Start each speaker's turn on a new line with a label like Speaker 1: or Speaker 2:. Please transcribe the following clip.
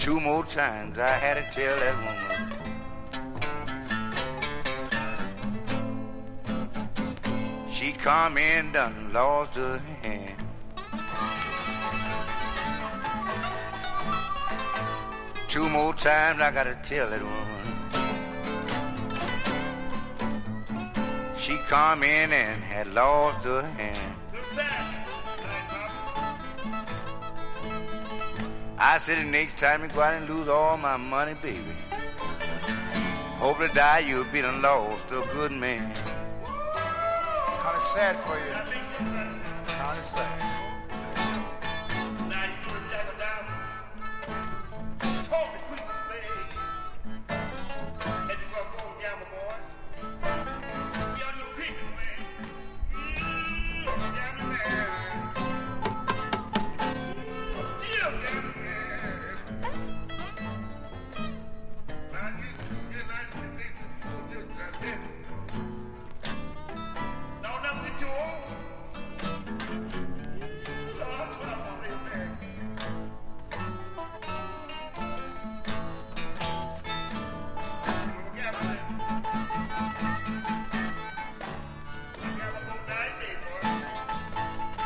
Speaker 1: 2 more times I had to tell that woman. She come in, done lost her hand. Two more times I gotta tell that woman. She come in and had lost her hand. I said the next time you go out and lose all my money, baby, hope to die you'll be done lost a good man.
Speaker 2: Kind of sad for you. Kind of sad.